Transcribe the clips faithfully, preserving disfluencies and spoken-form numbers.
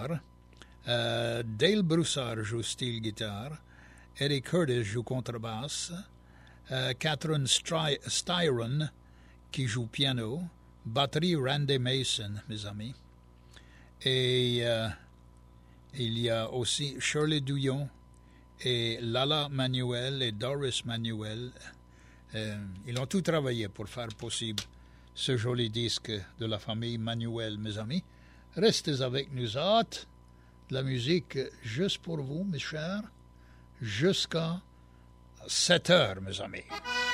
guitare, euh, Dale Broussard joue style guitare, Eddie Curtis joue contrebasse, euh, Catherine Stry- Styron qui joue piano, batterie Randy Mason, mes amis. Et euh, il y a aussi Shirley Douillon et Lala Manuel et Doris Manuel. Euh, ils ont tout travaillé pour faire possible ce joli disque de la famille Manuel, mes amis. Restez avec nous autres. De la musique juste pour vous, mes chers, jusqu'à sept heures, mes amis.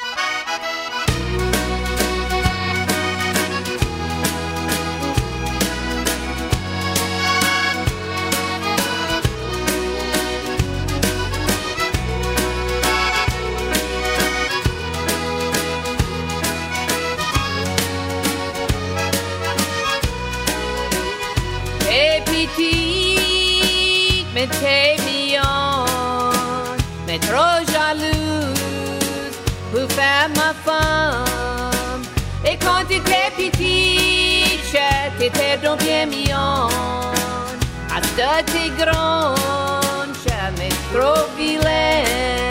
Mais t'es mignonne, mais trop jalouse pour faire ma femme. Et quand t'étais petite, t'étais donc bien mignonne. À ce t'es grande, mais trop vilaine.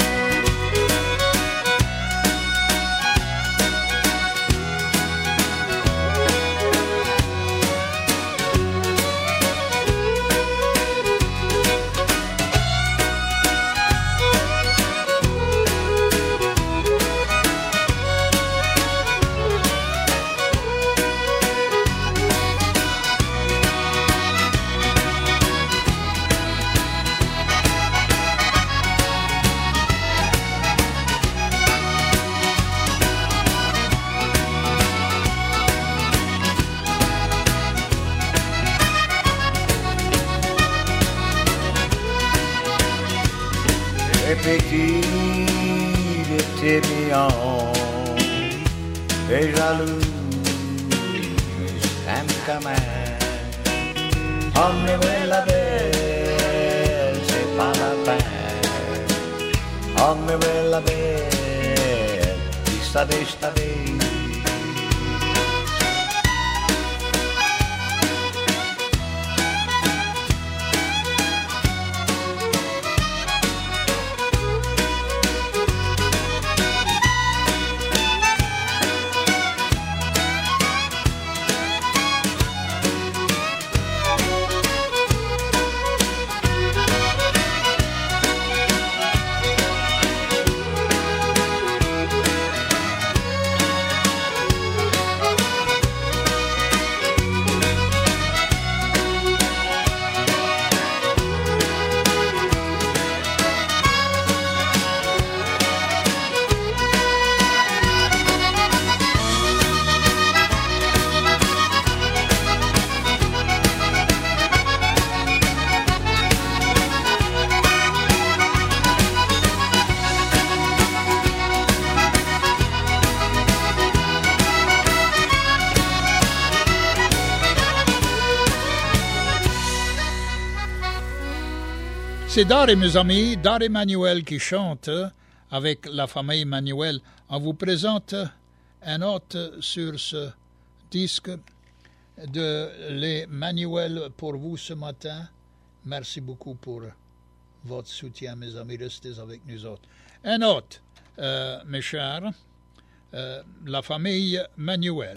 Petite et mignonne et jalouse, j'aime quand même. Oh mais ouais la belle, c'est pas la peine. Oh mais ouais la belle, tu savais, je t'avais. C'est Dar et mes amis, Dar et Manuel qui chantent avec la famille Manuel. On vous présente un autre sur ce disque de les Manuel pour vous ce matin. Merci beaucoup pour votre soutien, mes amis. Restez avec nous autres. Un autre, euh, mes chers, euh, la famille Manuel.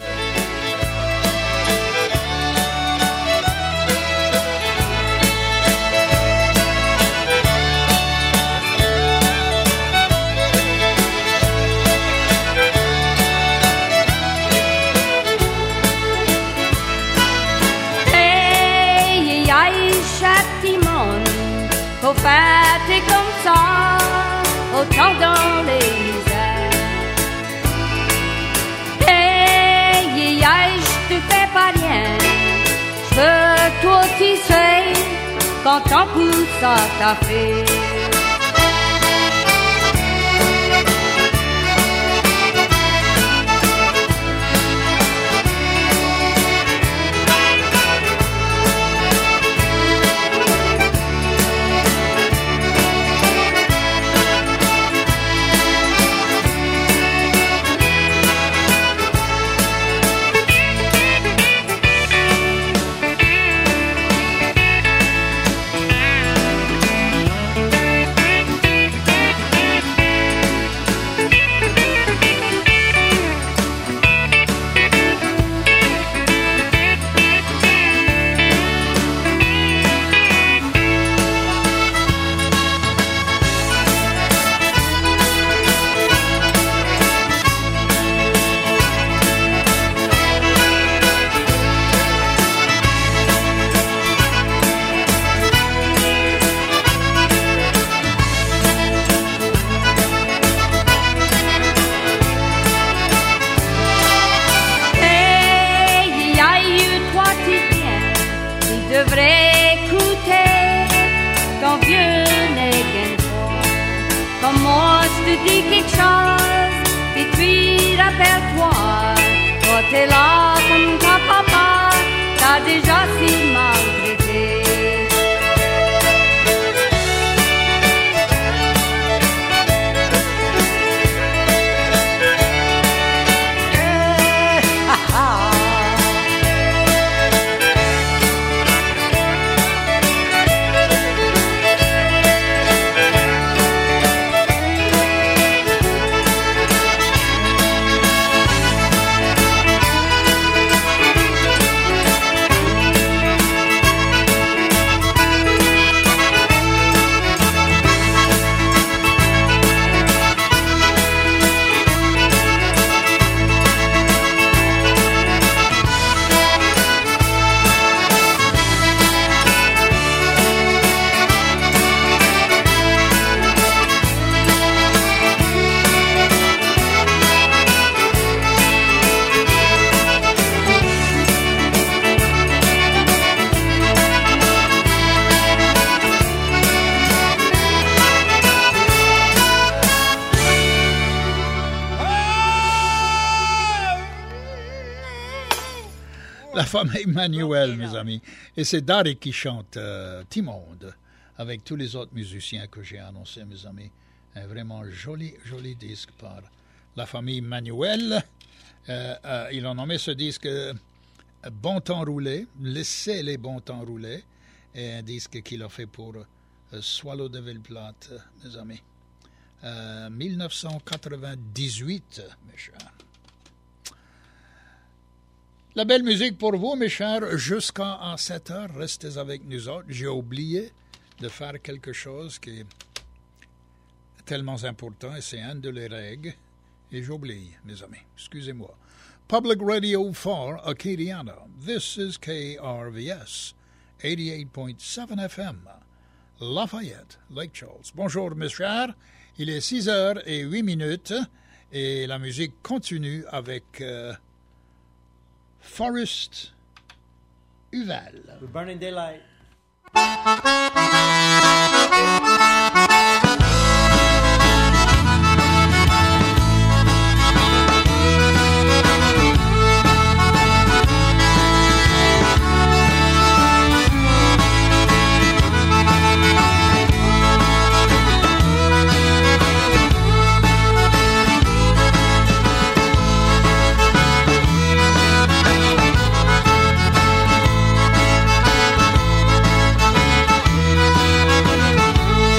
Faut faire t'es comme ça, autant dans les airs. Hey, yeah, je te fais pas rien. Je veux toi tu sais, quand ton pouce ça t'a fait. te dis quelque chose, et puis rappelle-toi, toi t'es là comme ton papa, t'as déjà si maltraité. La famille Manuel, mes amis. Et c'est Dari qui chante euh, Timonde avec tous les autres musiciens que j'ai annoncés, mes amis. Un vraiment joli, joli disque par la famille Manuel. Euh, euh, ils ont nommé ce disque euh, Bon temps roulé, Laissez les bons temps rouler. Et un disque qu'il a fait pour euh, Swallow de Villeplate, mes amis. Euh, dix-neuf cent quatre-vingt-dix-huit, mes chers. La belle musique pour vous, mes chers, jusqu'à sept heures. Restez avec nous autres. J'ai oublié de faire quelque chose qui est tellement important, et c'est un de les règles. Et j'oublie, mes amis. Excusez-moi. Public Radio for Acadiana. This is K R V S, eighty-eight point seven F M, Lafayette, Lake Charles. Bonjour, mes chers. Il est six heures et huit minutes, et la musique continue avec... Euh, Forrest Huval. We're burning daylight. Thank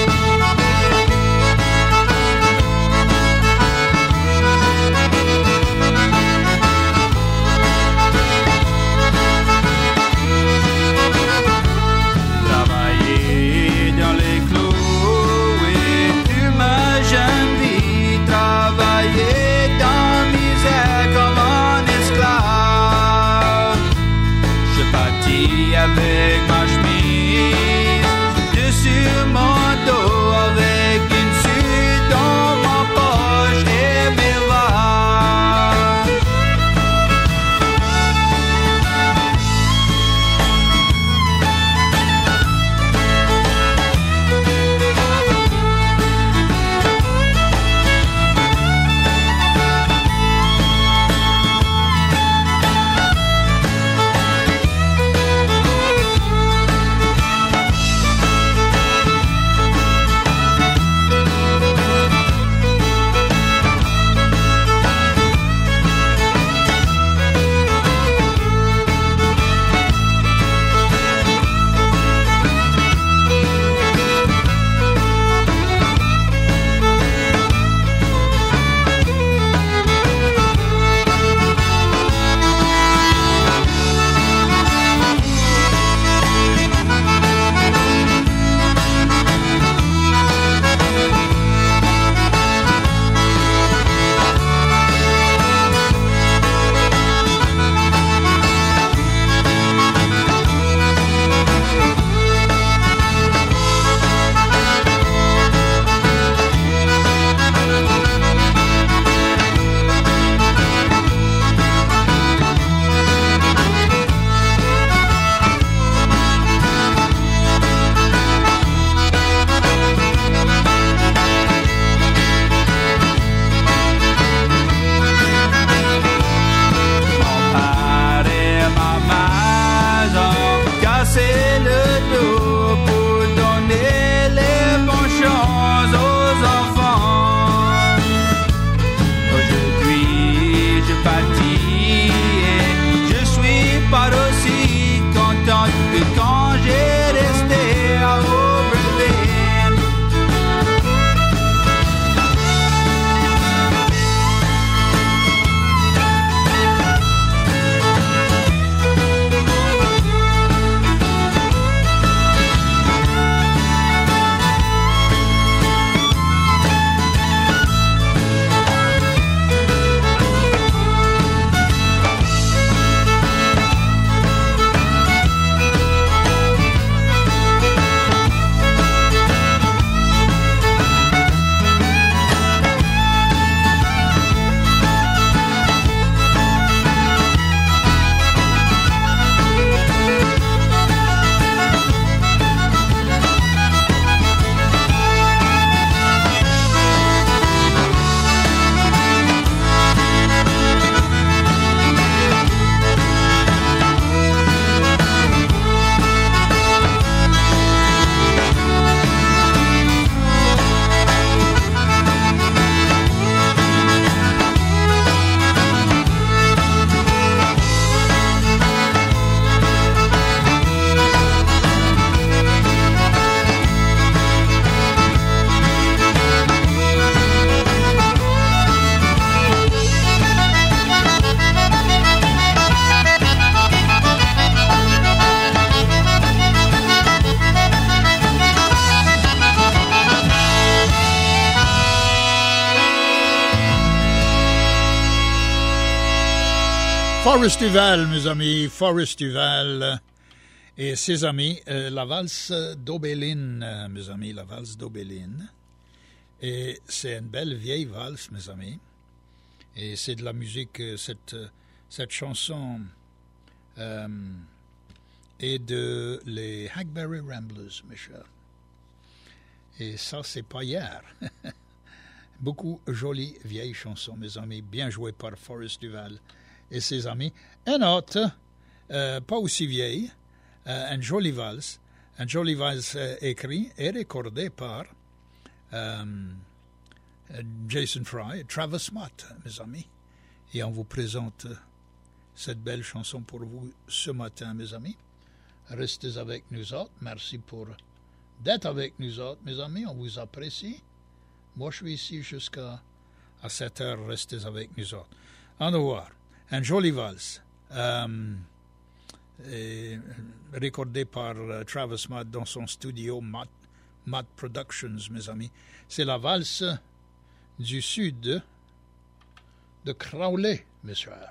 Forest Duval, mes amis, Forest Duval et ses amis, euh, la valse d'Aubéline, euh, mes amis, la valse d'Aubéline. Et c'est une belle vieille valse, mes amis. Et c'est de la musique, cette, cette chanson euh, est de les Hackberry Ramblers, mes chers. Et ça, c'est pas hier. Beaucoup jolies vieilles chansons, mes amis, bien jouées par Forest Duval et ses amis. Une autre, euh, pas aussi vieille, euh, une jolie valse, une jolie valse euh, écrite et recordée par euh, Jason Fry et Travis Mott, mes amis. Et on vous présente cette belle chanson pour vous ce matin, mes amis. Restez avec nous autres. Merci pour d'être avec nous autres, mes amis. On vous apprécie. Moi, je suis ici jusqu'à à sept heures. Restez avec nous autres. En revoir. Un joli valse. Euh, et, recordé par uh, Travis Mott dans son studio Mott, Mott Productions, mes amis. C'est la valse du sud de Crowley, mes chers.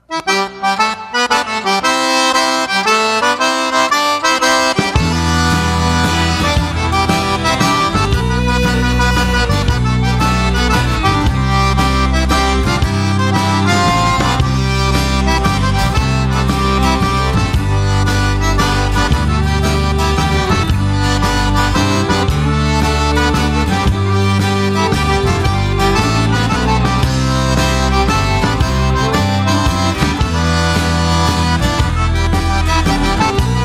Thank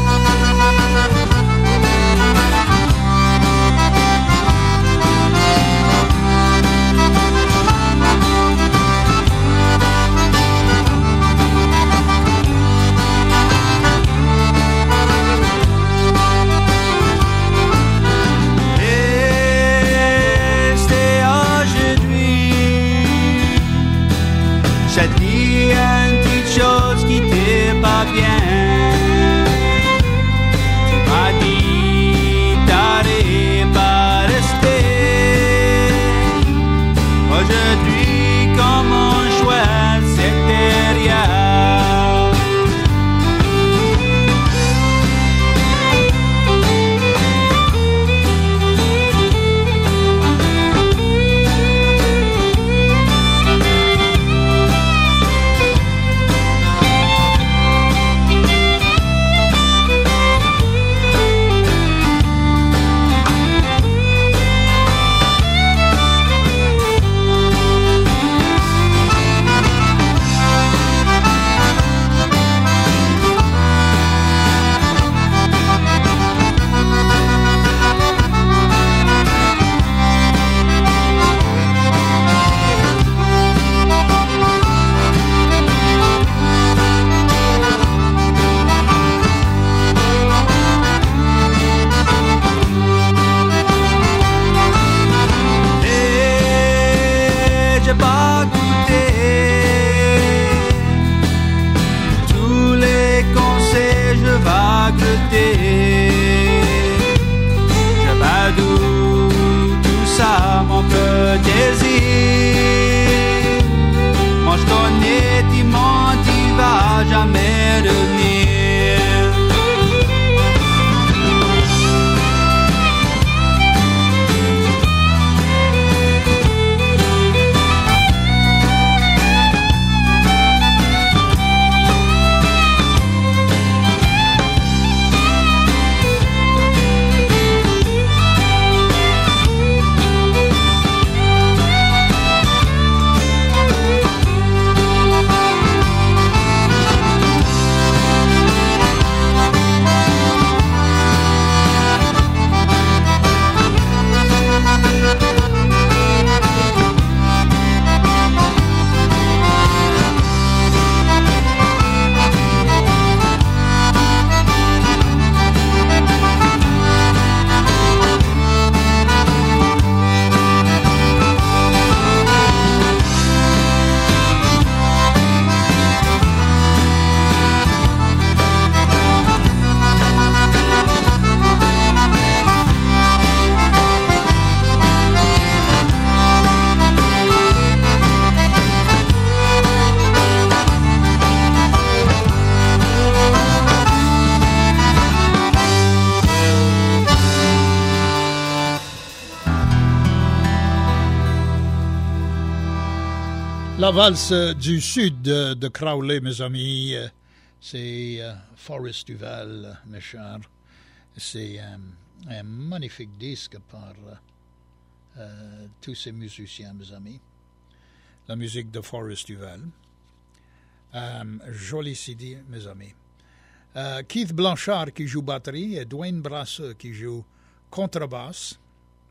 La valse du sud de, de Crowley, mes amis, c'est uh, Forest Duval, mes chers. C'est um, un magnifique disque par uh, tous ces musiciens, mes amis. La musique de Forest Duval. Um, joli C D, mes amis. Uh, Keith Blanchard qui joue batterie et Dwayne Brasseux qui joue contrebasse.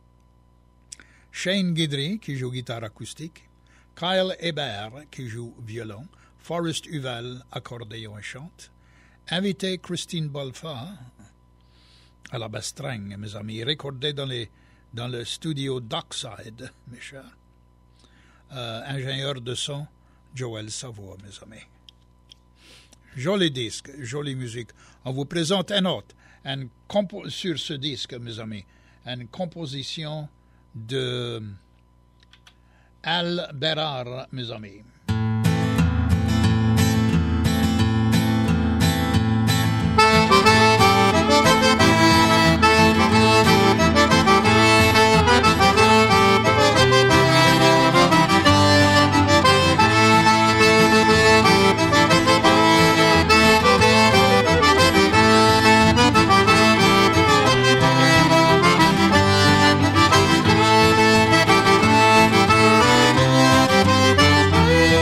Shane Guidry qui joue guitare acoustique. Kyle Hébert qui joue violon, Forest Duval accordéon et chante, invité Christine Bolfa à la bastringue, mes amis, recordé dans, les, dans le studio Dockside, mes chers. Euh, ingénieur de son, Joël Savoie, mes amis. Joli disque, jolie musique. On vous présente un autre, un compo- sur ce disque, mes amis, une composition de Al Berrar, mes amis. Thank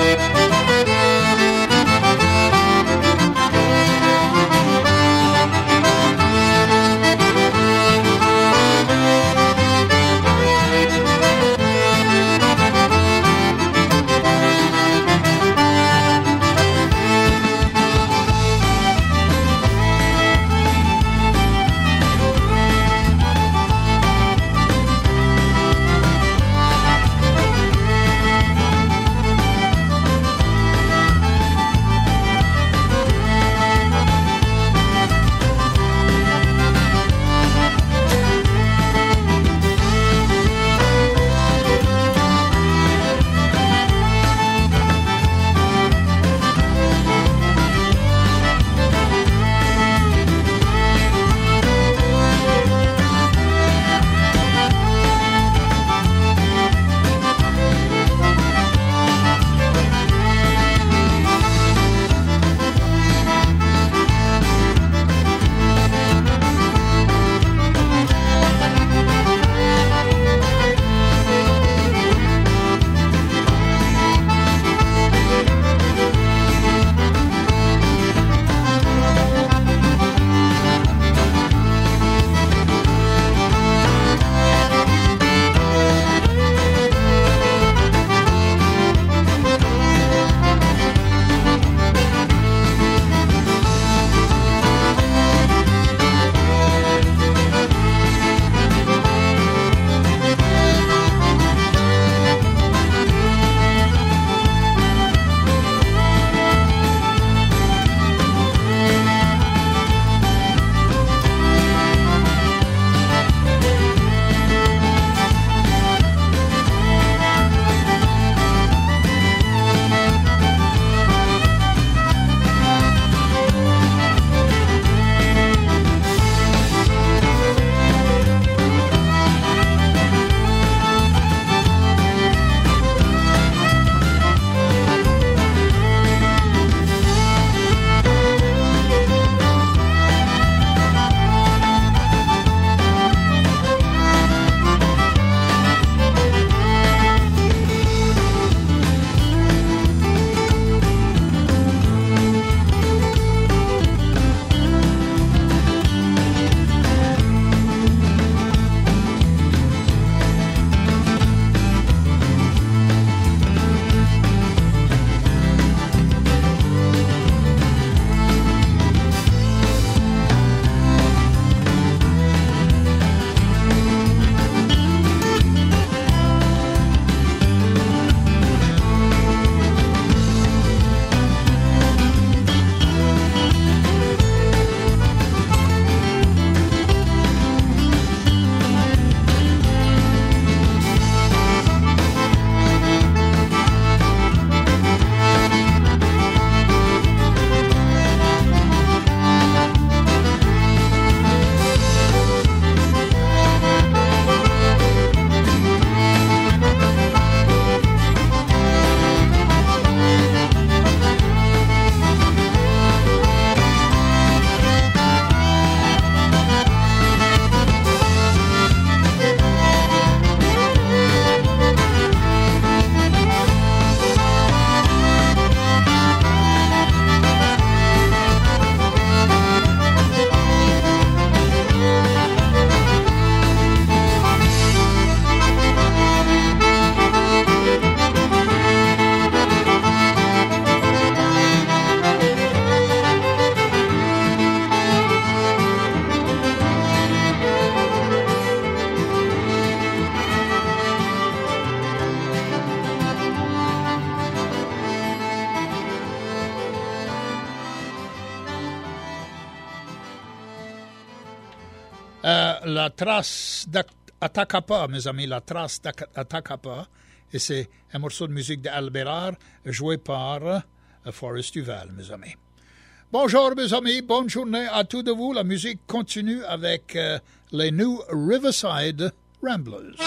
la trace d'Atacapa, mes amis, la trace d'Atacapa. Et c'est un morceau de musique d'Albérard joué par euh, Forest Duval, mes amis. Bonjour, mes amis, bonne journée à tous de vous. La musique continue avec euh, les New Riverside Ramblers.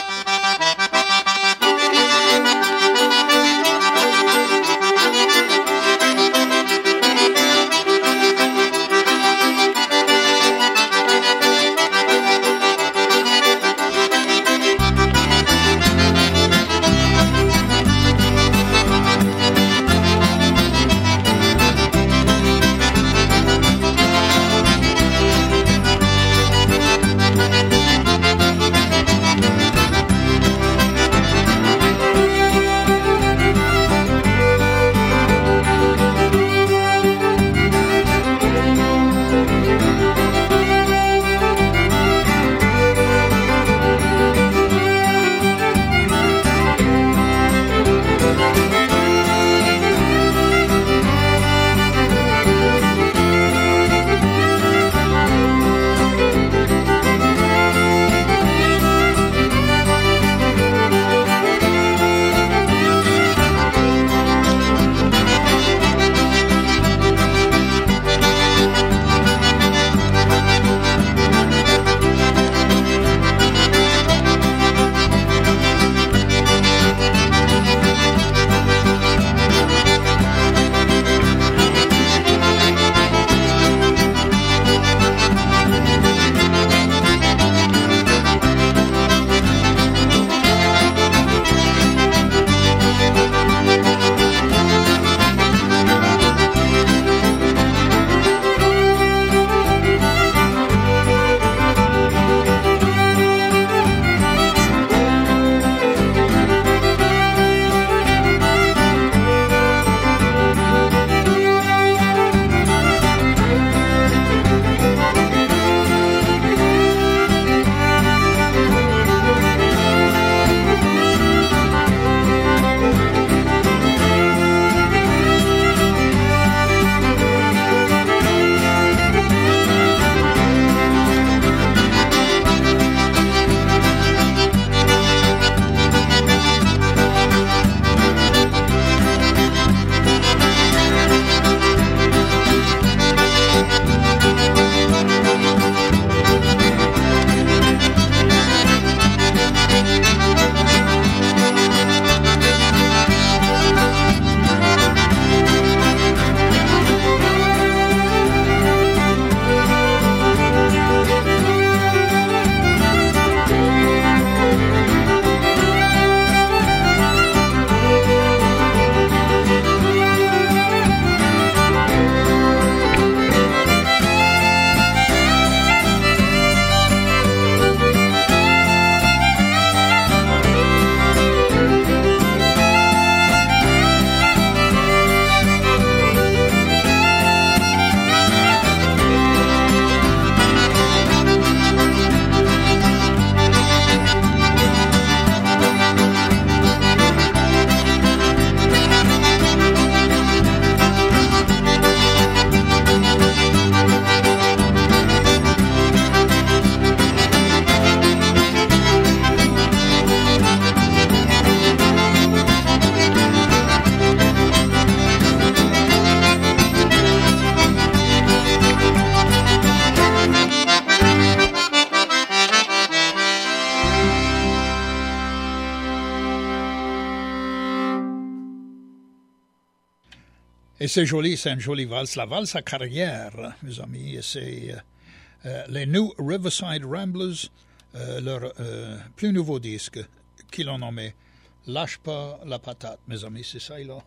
Et c'est joli, c'est une jolie valse. La valse à carrière, mes amis, c'est euh, euh, les New Riverside Ramblers, euh, leur euh, plus nouveau disque, qu'ils ont nommé Lâche pas la patate, mes amis, c'est ça, ils ont,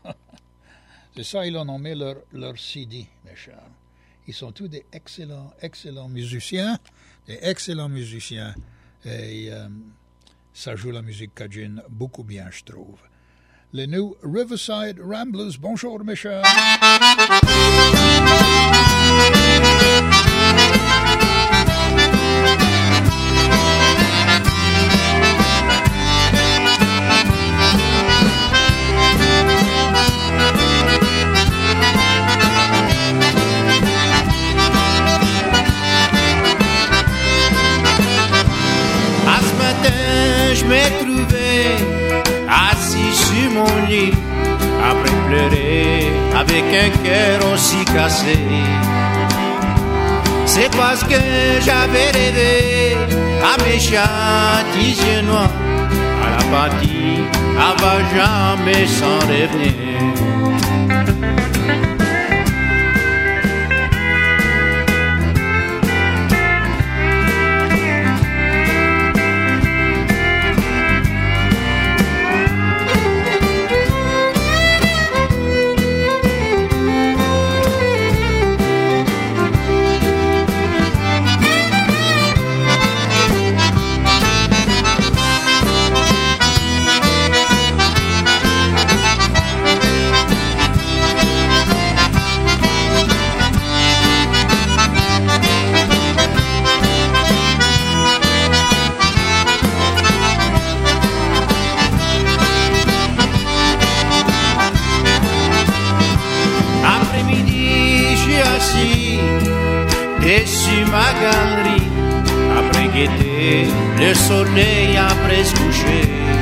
c'est ça, ils ont nommé leur, leur C D, mes chers. Ils sont tous des excellents, excellents musiciens, des excellents musiciens, et euh, ça joue la musique cajun beaucoup bien, je trouve. Les New Riverside Ramblers, bonjour, mes chers. retrouvé assis sur mon lit, après pleurer avec un cœur aussi cassé. C'est parce que j'avais rêvé à mes châtis yeux noirs, à la partie à va jamais s'en revenir. Le soleil a presque couché.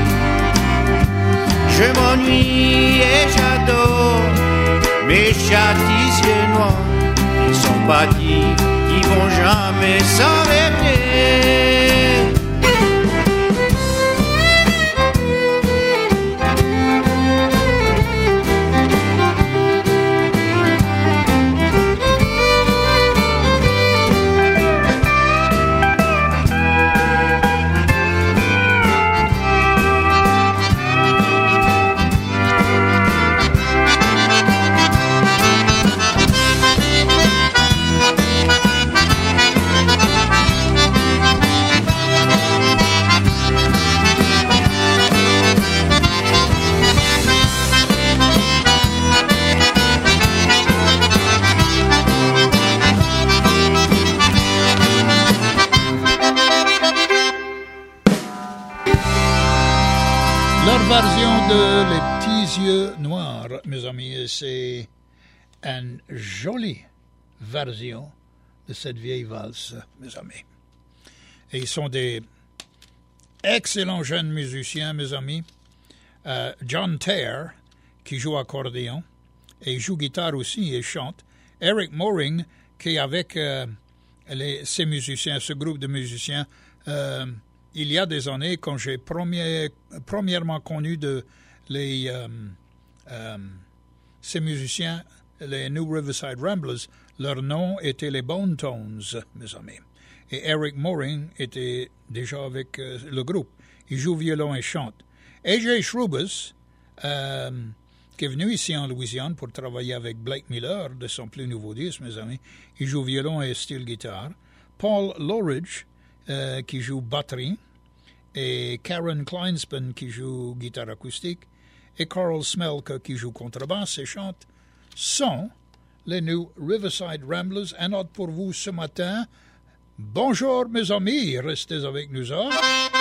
Je m'ennuie et j'adore mes châtis yeux noirs. Ils sont bâtis, qui vont jamais s'en revenir. Version de Les Petits Yeux Noirs, mes amis, c'est une jolie version de cette vieille valse, mes amis. Et ils sont des excellents jeunes musiciens, mes amis. Euh, John Terre, qui joue accordéon, et il joue guitare aussi et chante. Eric Moring, qui est avec euh, les, ces musiciens, ce groupe de musiciens, euh, il y a des années, quand j'ai premier, premièrement connu de les, euh, euh, ces musiciens, les New Riverside Ramblers, leur nom était les Bone Tones, mes amis. Et Eric Moring était déjà avec euh, le groupe. Il joue violon et chante. A J Shrubus, euh, qui est venu ici en Louisiane pour travailler avec Blake Miller, de son plus nouveau disque, mes amis, il joue violon et style guitare. Paul Loridge, Euh, qui joue batterie, et Karen Kleinspan qui joue guitare acoustique, et Carl Smelka qui joue contrebasse et chante, sont les New Riverside Ramblers. Un autre pour vous ce matin. Bonjour mes amis, restez avec nous autres.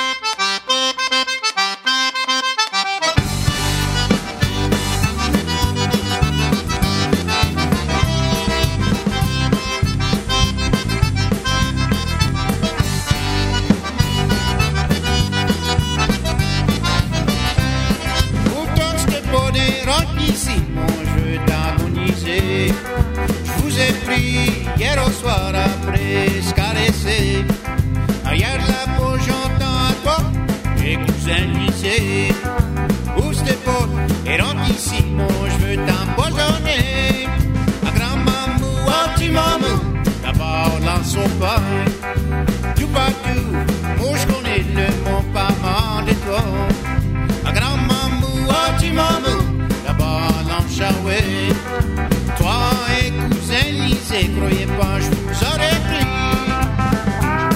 Hier au soir après se caresser. Hier la peau j'entends à toi, mes cousins lycée. Où c'était pas, et rentre ici, mon je veux t'empoisonner. À grand mamou, à petit mamou, d'abord lance au pain. Tout partout, moi je connais le mon pas mal de toi. À grand mamou, à petit mamou, d'abord lance chawé. Toi et cousin Lisée, croyez pas, je vous aurais pris.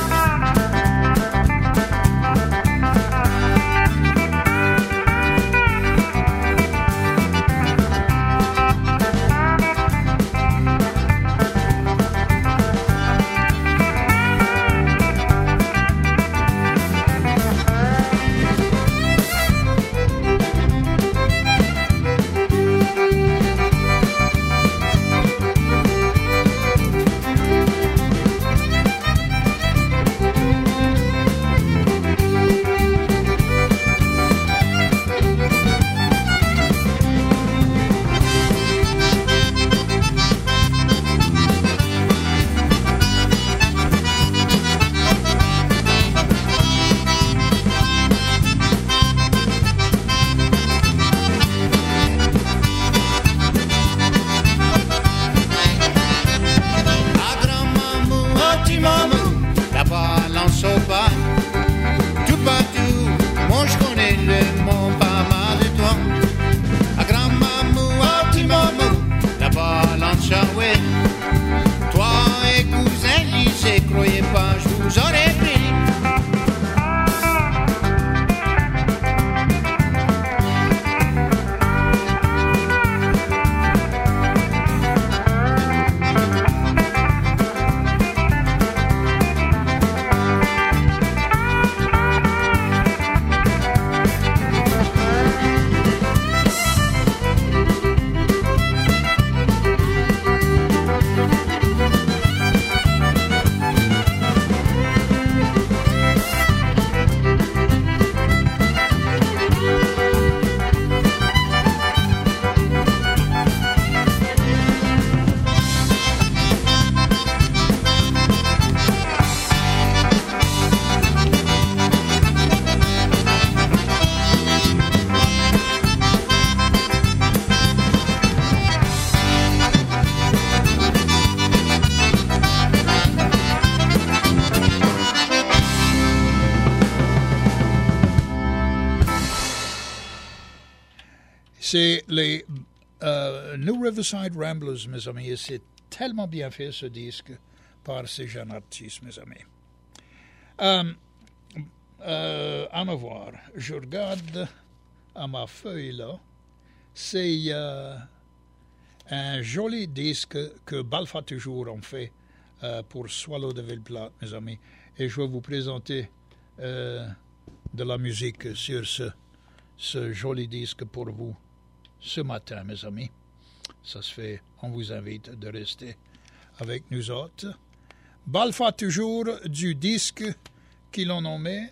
C'est les euh, New Riverside Ramblers, mes amis, et c'est tellement bien fait ce disque par ces jeunes artistes, mes amis. Euh, euh, à me voir, je regarde à ma feuille là, c'est euh, un joli disque que Balfa toujours ont fait euh, pour Swallow de Villeplate, mes amis, et je vais vous présenter euh, de la musique sur ce, ce joli disque pour vous ce matin, mes amis. Ça se fait, on vous invite de rester avec nous autres. Balfa toujours du disque qu'ils ont nommé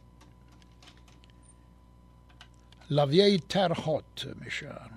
La vieille terre haute, mes chers.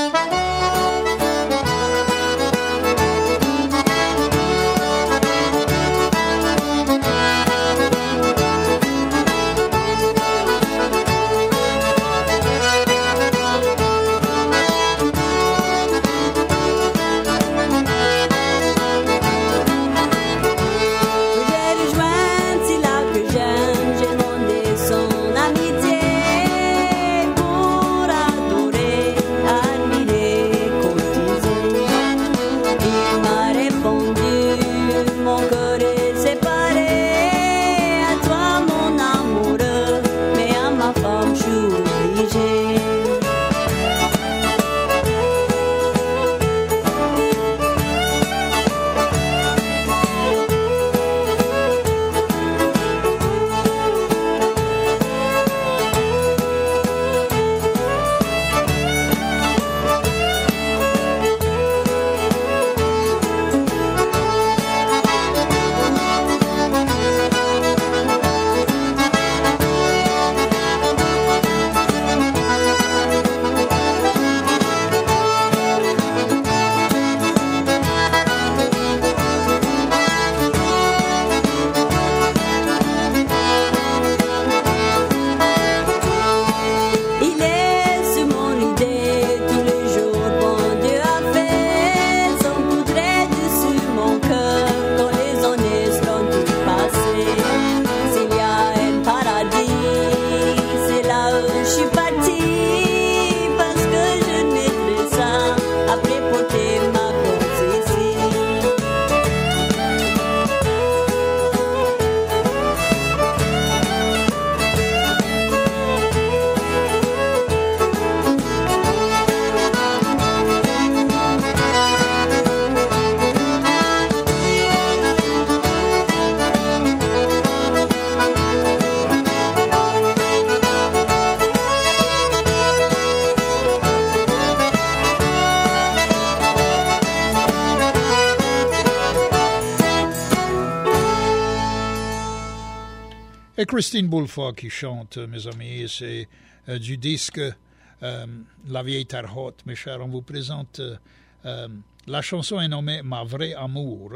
Et Christine Bulfa qui chante, mes amis, c'est euh, du disque euh, La vieille terre haute, mes chers. On vous présente, euh, la chanson est nommée Ma vraie amour,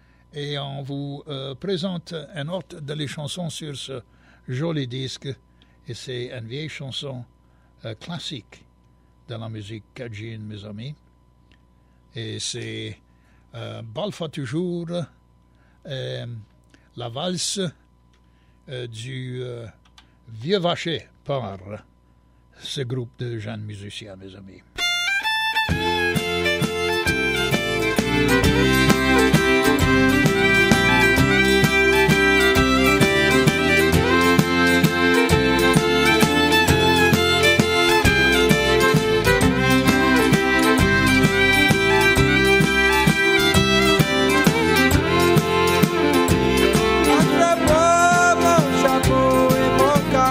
et on vous euh, présente un autre de les chansons sur ce joli disque, et c'est une vieille chanson euh, classique de la musique cajun, mes amis. Et c'est euh, Balfa toujours, euh, la valse Euh, du euh, Vieux Vacher par ce groupe de jeunes musiciens, mes amis.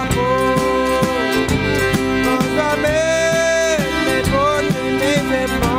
Mes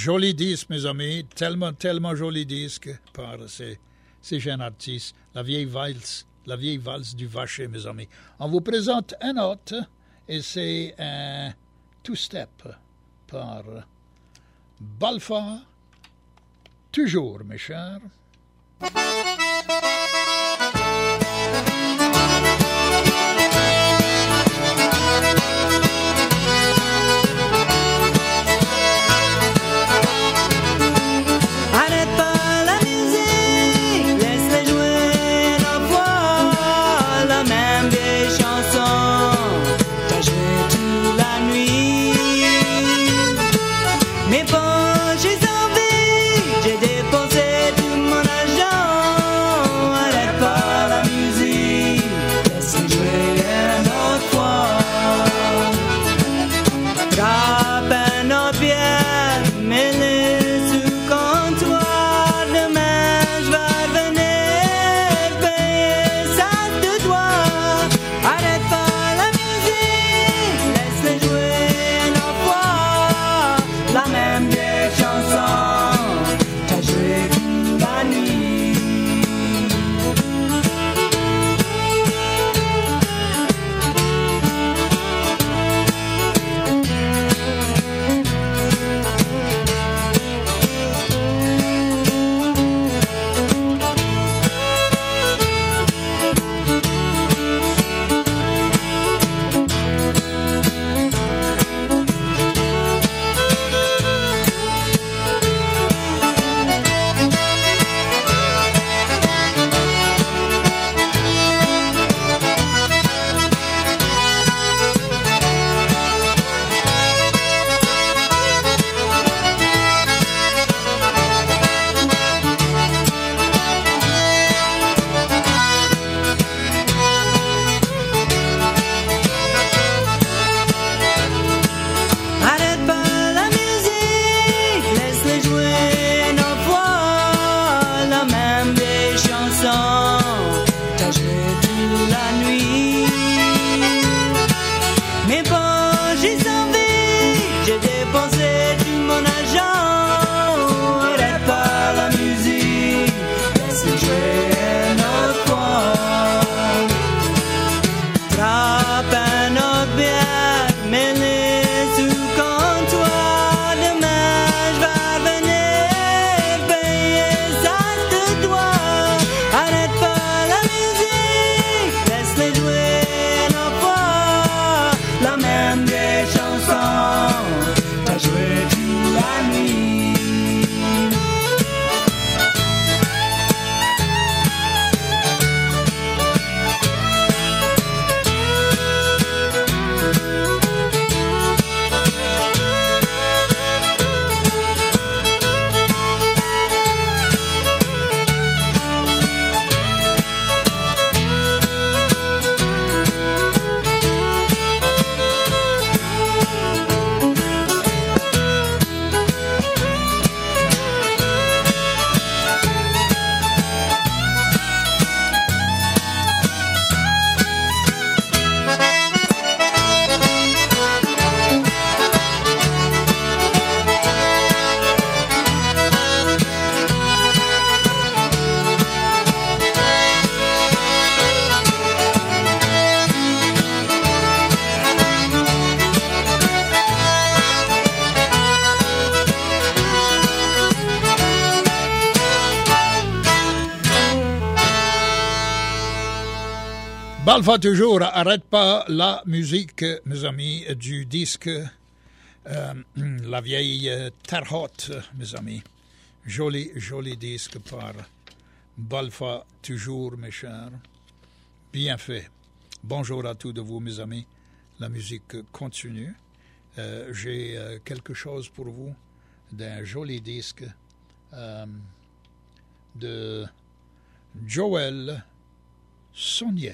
joli disque, mes amis, tellement, tellement joli disque par ces, ces jeunes artistes. La vieille valse, la vieille valse du Vacher, mes amis. On vous présente un autre, et c'est un two-step par Balfa, toujours, mes chers. Balfa toujours, arrête pas la musique, mes amis, du disque euh, La vieille euh, Terre haute, mes amis. Joli, joli disque par Balfa, toujours, mes chers. Bien fait. Bonjour à tous de vous, mes amis. La musique continue. Euh, j'ai euh, quelque chose pour vous d'un joli disque euh, de Joël Saunier.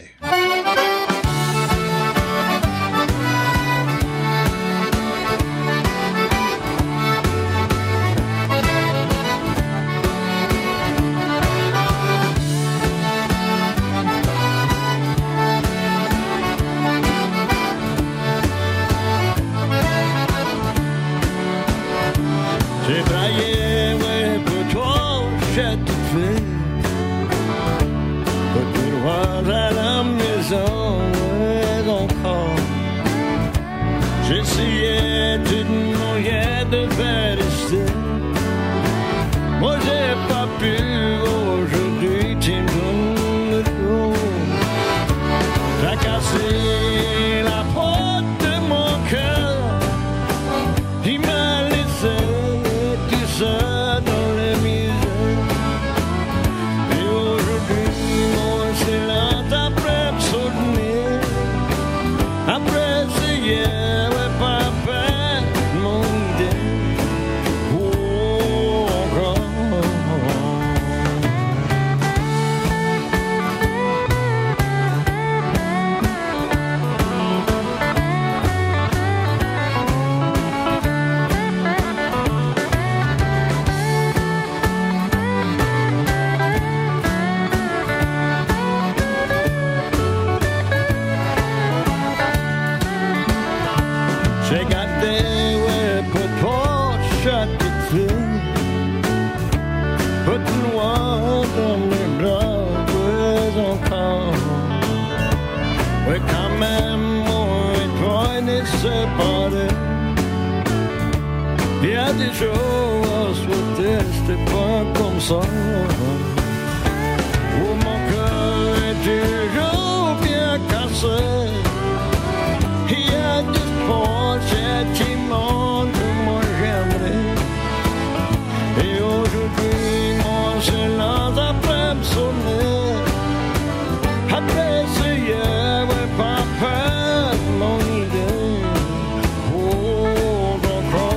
J'ai J'essayais tout mon moyen de faire rester. Moi j'ai pas pu aujourd'hui, tu me donnes le dos. T'as cassé la porte de mon cœur. Il m'a laissé tout seul dans les misères. Et aujourd'hui, mon silence après me soutenir. Après c'est hier, ouais, papa, mon idée. Oh, encore. J'ai gardé, ouais, pour pas chaque fille. Peu de loin dans mes bras, ouais, encore. Ouais, quand même, moi et toi, on est séparés. Il y a des jours à souhaiter, c'était pas comme ça. Oh, mon cœur est toujours bien cassé. Il y a des pensées qui montrent moi j'aimerais. Et aujourd'hui mon silence après me sonner. Après c'est hier, ouais, papa, mon idée. Oh, encore.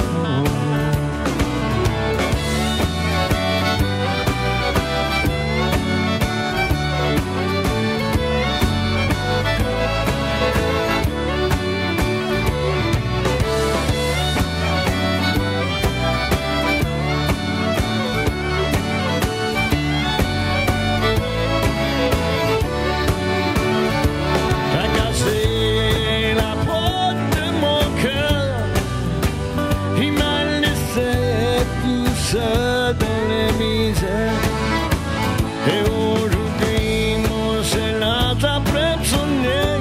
Dans les misères. Et aujourd'hui mon silence après me sonner.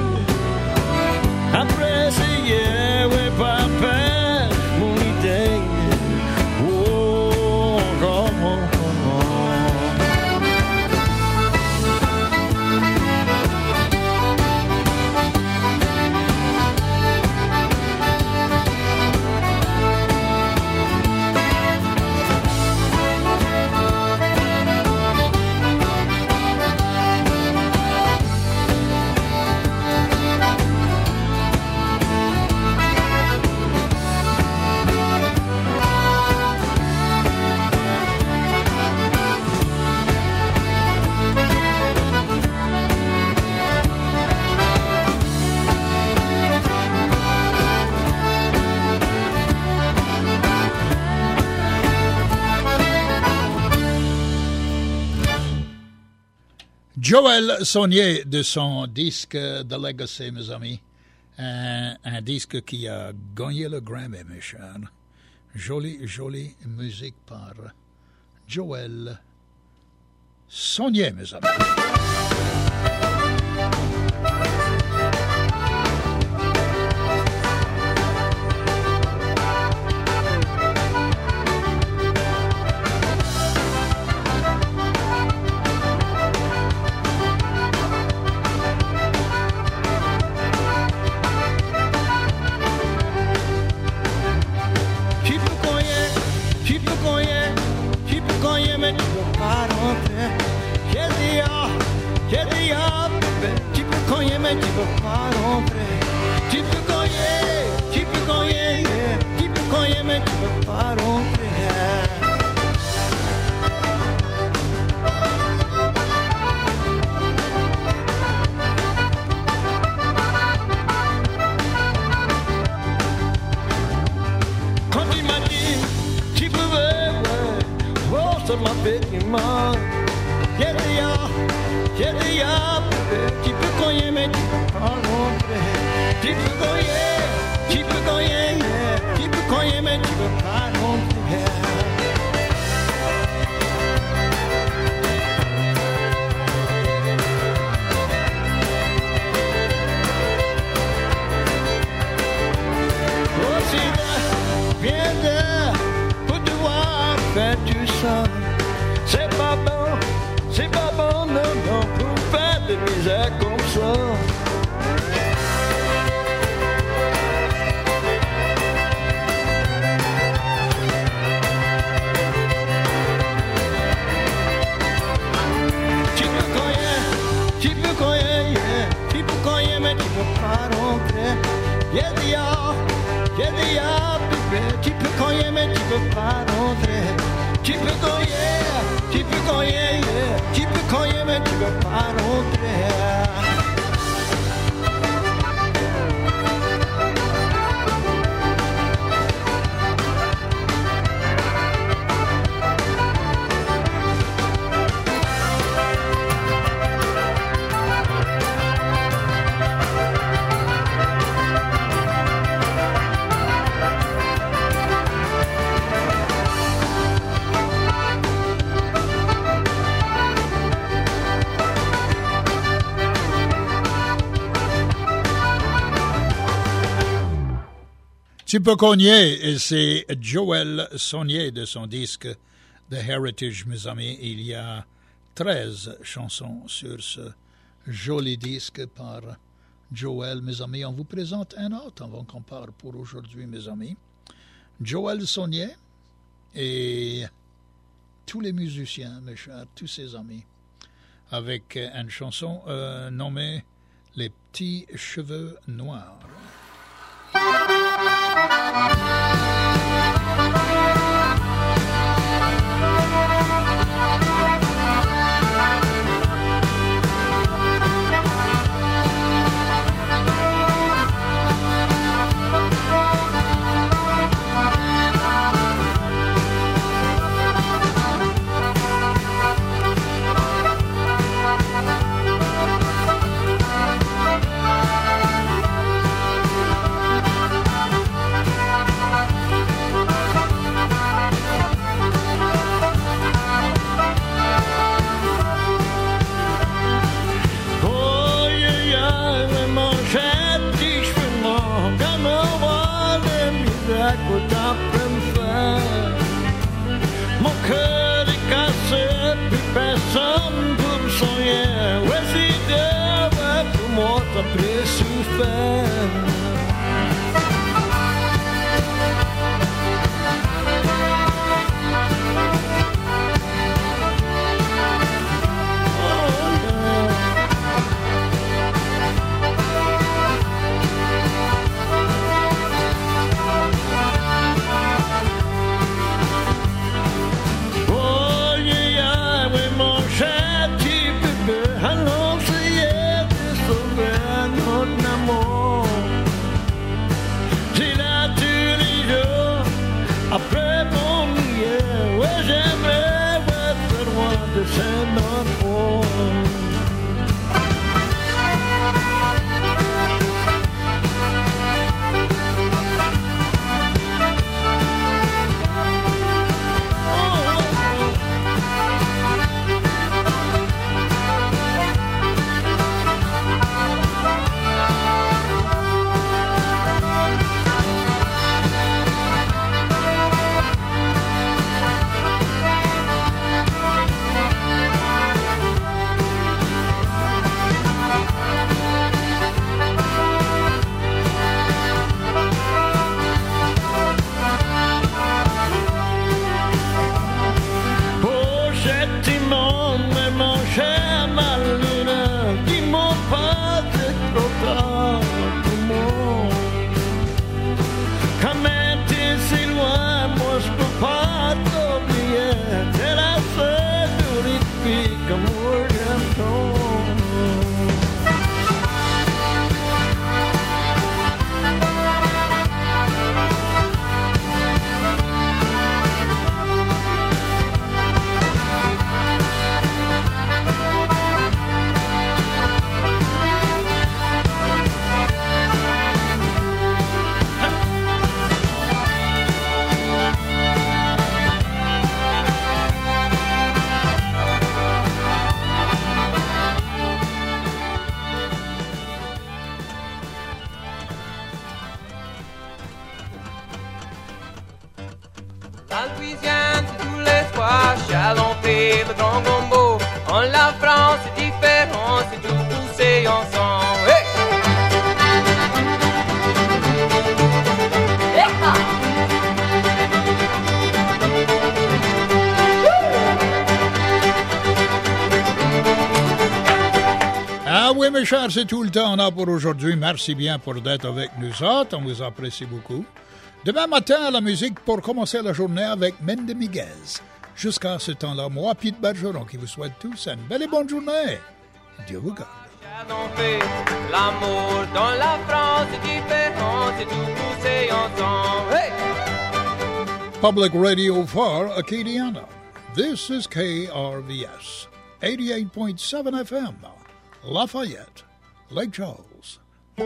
Après c'est hier, ouais, papa, mon idée. Oh, encore. Joël Saunier de son disque The Legacy, mes amis. Un, un disque qui a gagné le Grammy, mes chers. Jolie, jolie musique par Joël Saunier, mes amis. Mais tu peux pas rentrer. J'ai dit ah, j'ai dit ah, bébé. Tu peux cogner, mais tu peux pas rentrer. Tu peux cogner, tu peux cogner, tu peux cogner, mais tu peux pas rentrer. Quand tu m'as dit, tu pouvais, oh, ça m'a fait du mal. J'ai dit ah, j'ai dit ah, bébé. Tu peux cogner, mais tu peux pas rentrer. Tu peux cogner, tu peux cogner, tu peux cogner, mais tu peux pas rentrer. de misère comme ça. Tu peux cogner, tu peux cogner, yeah. Tu peux cogner mais tu peux pas rentrer. Yeah, yeah, yeah, yeah, bébé. Tu peux cogner mais tu peux pas rentrer. Tu peux cogner, tu peux cogner, yeah. Tu peux cogner mais tu peux pas rentrer. Tu peux cogner, et c'est Joël Saunier de son disque The Heritage, mes amis. Il y a treize chansons sur ce joli disque par Joël, mes amis. On vous présente un autre avant qu'on part pour aujourd'hui, mes amis. Joël Saunier et tous les musiciens, mes chers, tous ses amis, avec une chanson euh, nommée Les petits cheveux noirs. pousser ensemble. Hey! Ah oui, mes chers, c'est tout le temps on a pour aujourd'hui. Merci bien pour d'être avec nous autres. On vous apprécie beaucoup. Demain matin, la musique pour commencer la journée avec Mende Miguez. Jusqu'à ce temps-là, moi, Pete Bergeron, qui vous souhaite tous une belle et bonne journée. Dieu vous garde. On fait l'amour dans la France est différent, c'est tout poussé ensemble. Hey! Public Radio for Acadiana. This is K R V S, eighty-eight point seven F M, Lafayette, Lake Charles.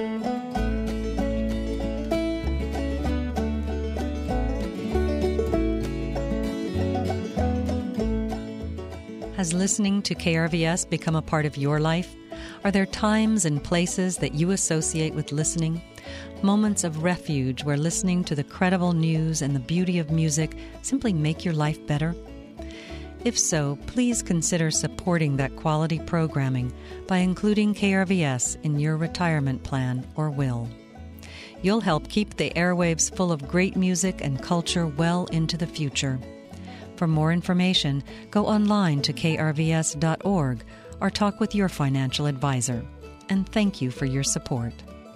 Has listening to K R V S become a part of your life? Are there times and places that you associate with listening? Moments of refuge where listening to the credible news and the beauty of music simply make your life better? If so, please consider supporting that quality programming by including K R V S in your retirement plan or will. You'll help keep the airwaves full of great music and culture well into the future. For more information, go online to k r v s dot org or talk with your financial advisor. And thank you for your support.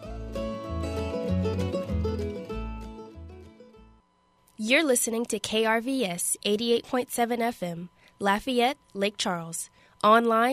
You're listening to K R V S eighty-eight point seven F M, Lafayette, Lake Charles. Online